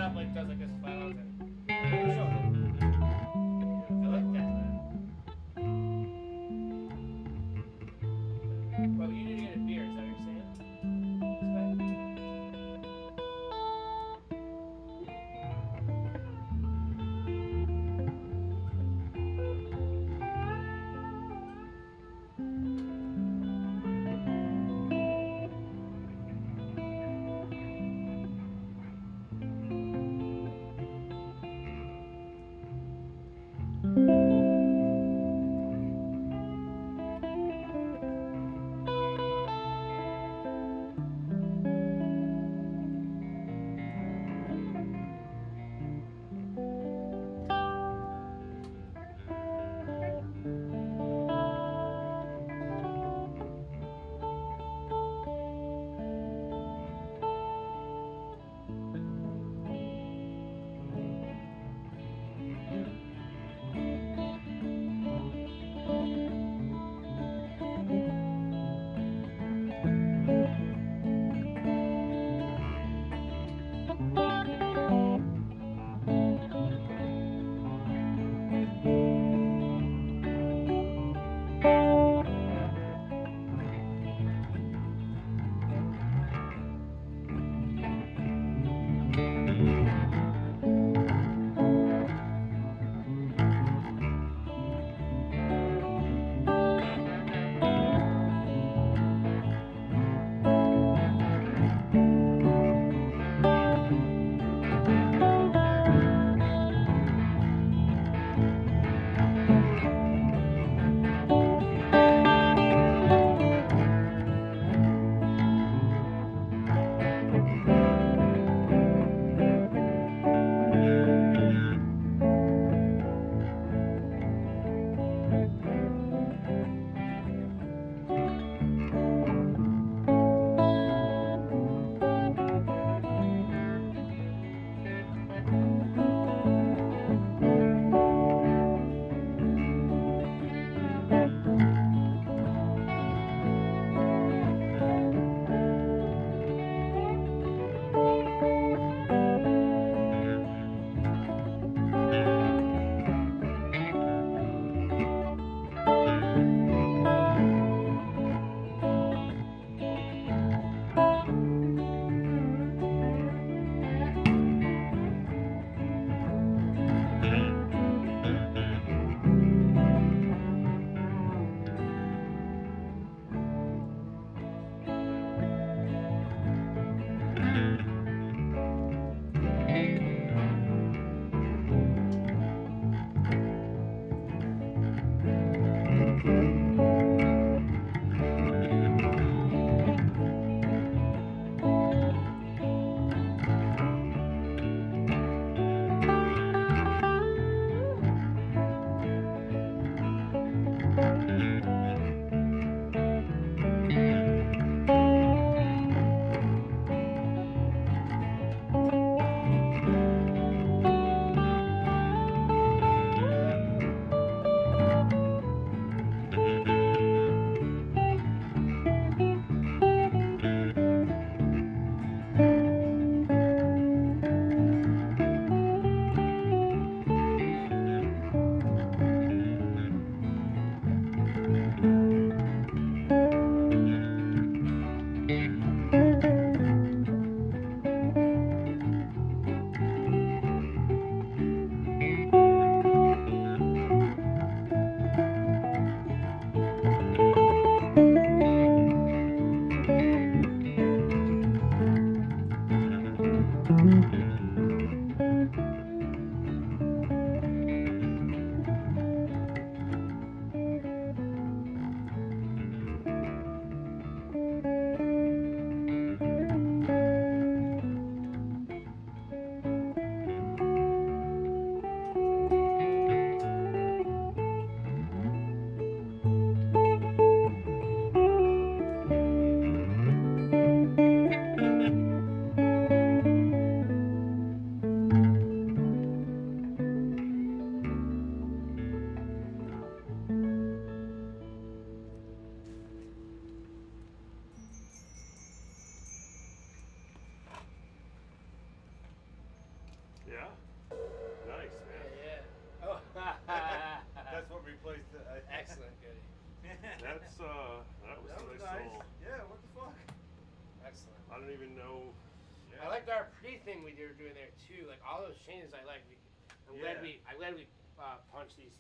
up like does like this flat out thing. Show it. I like that. Well, you need to get a beer. Is that what you're saying? That was That a was nice nice. little. Yeah, what the fuck? Excellent. I don't even know. I liked our pre-thing we were doing there too. Like all those changes, I like. I'm glad we punched these